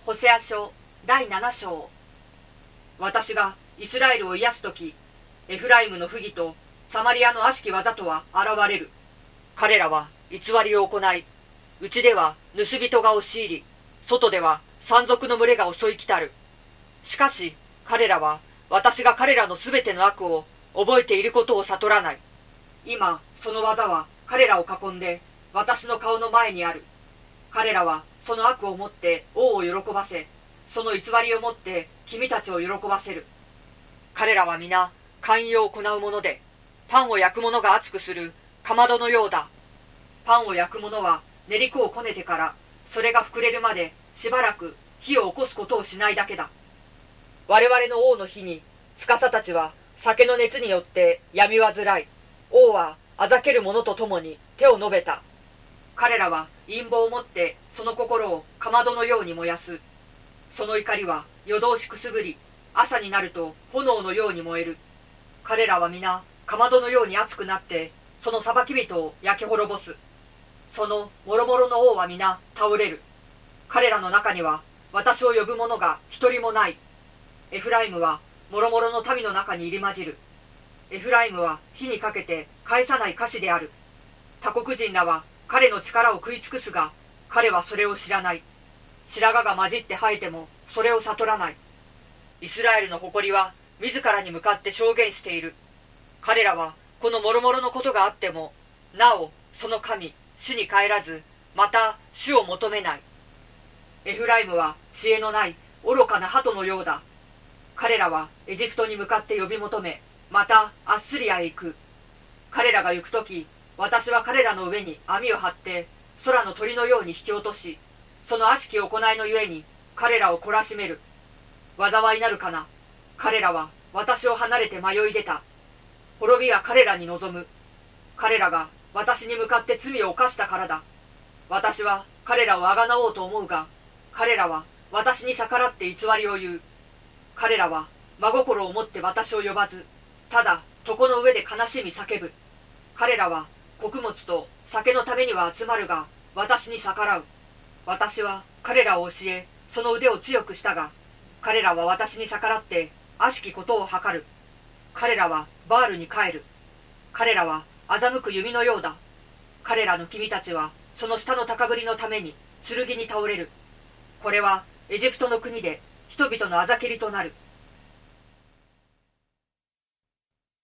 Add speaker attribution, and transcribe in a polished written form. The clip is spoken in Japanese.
Speaker 1: ホセア書第7章。私がイスラエルを癒すとき、エフライムの不義とサマリアの悪しき技とは現れる。彼らは偽りを行い、内では盗人が押し入り、外では山賊の群れが襲い来たる。しかし彼らは私が彼らのすべての悪を覚えていることを悟らない。今その技は彼らを囲んで私の顔の前にある。彼らはその悪をもって王を喜ばせ、その偽りをもって君たちを喜ばせる。彼らは皆姦淫を行う者で、パンを焼く者が熱くするかまどのようだ。パンを焼く者は練り粉をこねてからそれが膨れるまでしばらく火を起こすことをしないだけだ。我々の王の日に司たちは酒の熱によって病み患い、王はあざける者と共に手を述べた。彼らは陰謀をもってその心をかまどのように燃やす。その怒りは夜通しくすぶり、朝になると炎のように燃える。彼らは皆かまどのように熱くなってその裁き人を焼き滅ぼす。その諸々の王は皆倒れる。彼らの中には私を呼ぶ者が一人もない。エフライムは諸々の民の中に入り混じる。エフライムは火にかけて返さない菓子である。他国人らは彼の力を食い尽くすが、彼はそれを知らない。白髪が混じって生えてもそれを悟らない。イスラエルの誇りは自らに向かって証言している。彼らはこの諸々のことがあっても、なおその神主に帰らず、また主を求めない。エフライムは知恵のない愚かな鳩のようだ。彼らはエジプトに向かって呼び求め、またアッスリアへ行く。彼らが行くとき、私は彼らの上に網を張って空の鳥のように引き落とし、その悪しき行いのゆえに彼らを懲らしめる。災いなるかな。彼らは私を離れて迷い出た。滅びは彼らに望む。彼らが私に向かって罪を犯したからだ。私は彼らをあがなおうと思うが、彼らは私に逆らって偽りを言う。彼らは真心を持って私を呼ばず、ただ床の上で悲しみ叫ぶ。彼らは穀物と酒のためには集まるが、私に逆らう。私は彼らを教え、その腕を強くしたが、彼らは私に逆らって悪しきことを図る。彼らはバールに帰る。彼らは欺く弓のようだ。彼らの君たちはその下の高ぶりのために剣に倒れる。これはエジプトの国で人々のあざけりとなる。